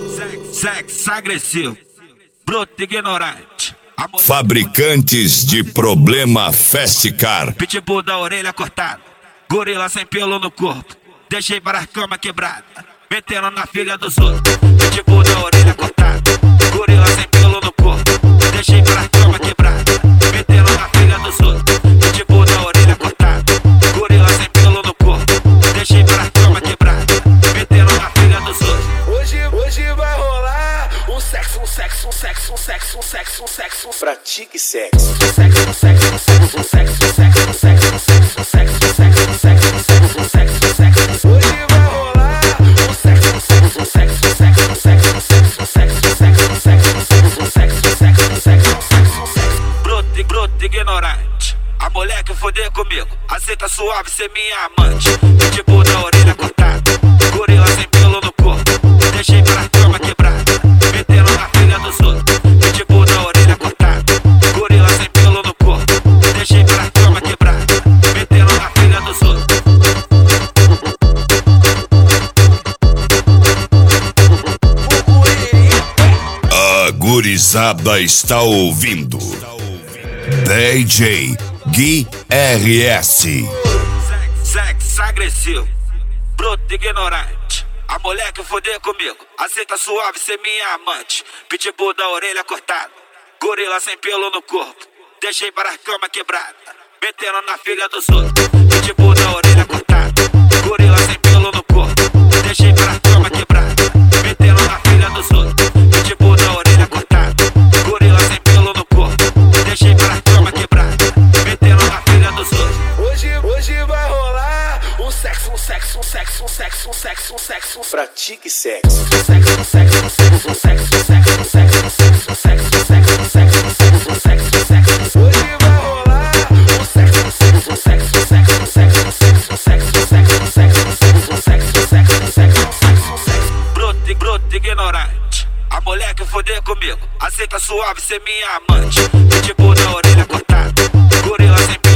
Sexo agressivo, bruto ignorante. Fabricantes de problema Festcar. Pitbull da orelha cortada, gorila sem pelo no corpo. Deixei para a cama quebrada, metendo na filha dos outros. Pitbull da orelha cortada, gorila sem pelo no corpo. Deixei para a cama quebrada, metendo na filha dos outros. Pitbull da orelha cortada, gorila sem pelo no corpo. Deixei para a cama quebrada, metendo na filha dos outros. Hoje vai rolar um sexo. Pratique sexo. Hoje vai rolar um Bruto ignorante. A mulher que foder comigo, aceita suave ser minha amante. Pitbull da orelha cortada, gorila sem pelo no corpo. Deixei pra cama quebrada, metendo na filha dos outros. Pitbull da orelha cortada, gorila sem pelo no corpo. Deixei pra cama quebrada, metendo na filha dos outros. A gurizada está ouvindo DJ Gui RS. Sexo agressivo, bruto ignorante. A mulher que foder comigo, aceita suave ser minha amante. Pitbull da orelha cortada, gorila sem pelo no corpo. Deixei para a cama quebrada, metendo na filha dos outros. Pitbull da orelha cortada, gorila sem pelo no corpo. Deixei para a cama quebrada, metendo na filha dos outros. Pitbull da orelha cortada, gorila sem pelo no corpo. Deixei para a cama quebrada, metendo na filha dos outros. Hoje vai rolar um sexo. Pratique sexo. Hoje vai rolar um Bruto ignorante. A mulher que foder comigo, aceita suave ser minha amante. Pitbull da orelha cortada, gorila sem